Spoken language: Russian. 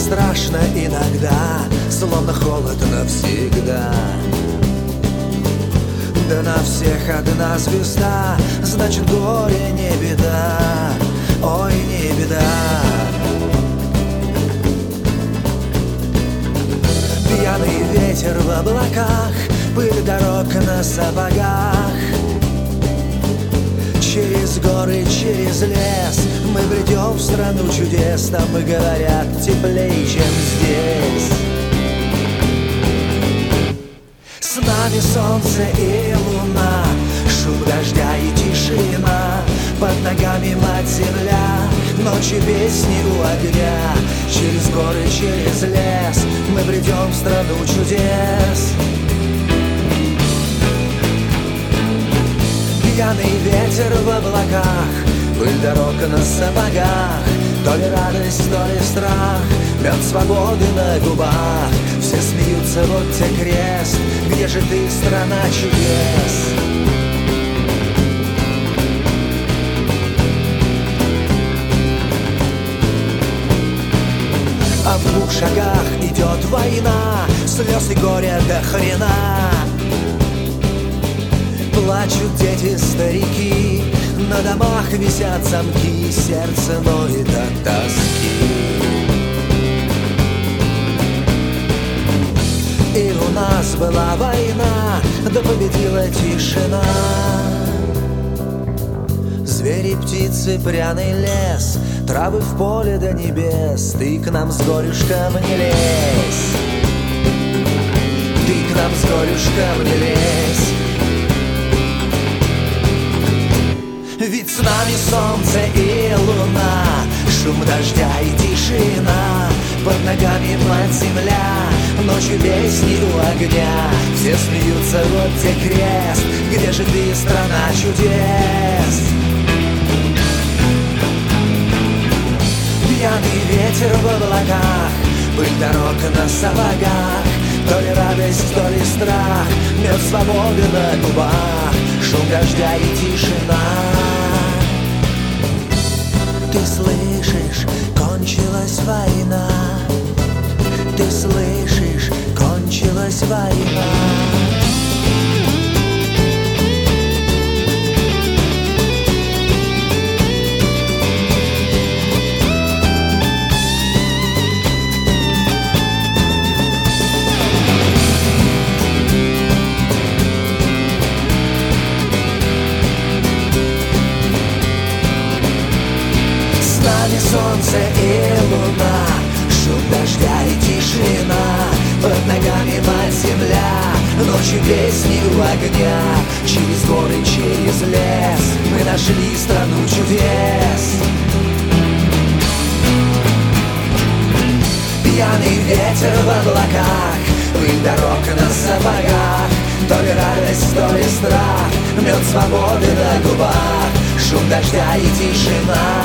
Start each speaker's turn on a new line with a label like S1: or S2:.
S1: страшно иногда, словно холод навсегда. Да на всех одна звезда, значит горе не беда, ой, не беда. Пьяный ветер в облаках, пыль дорог на сапогах. Через горы, через лес мы бредем в страну чудес. Там, говорят, теплее, чем здесь. С нами солнце и луна, шум дождя и тишина. Под ногами мать земля, ночью песни у огня. Через горы, через лес мы бредем в страну чудес. Пьяный ветер в облаках, пыль дорог на сапогах. То ли радость, то ли страх, мед свободы на губах. Все смеются, вот тебе крест, где же ты, страна чудес? А в 2 шагах идет война, слез и горя до хрена. Плачут дети, старики, на домах висят замки, сердце ноет от тоски. И у нас была война, да победила тишина. Звери, птицы, пряный лес, травы в поле до небес. Ты к нам с горюшком не лезь, ты к нам с горюшком не лезь. Ведь с нами солнце и луна, шум дождя и тишина. Под ногами мать земля, ночью песни у огня. Все смеются, вот тебе крест, где же ты, страна чудес? Пьяный ветер в облаках, пыль дорог на сапогах. То ли радость, то ли страх, мед свободы на губах. Шум дождя и тишина. Ты слышишь, кончилась война. Ты слышишь, кончилась война. Солнце и луна, шум дождя и тишина. Под ногами мать земля, ночью песни у огня. Через горы, через лес мы нашли страну чудес. Пьяный ветер в облаках, пыль дорог на сапогах. То ли радость, то ли страх, мед свободы на губах. Шум дождя и тишина.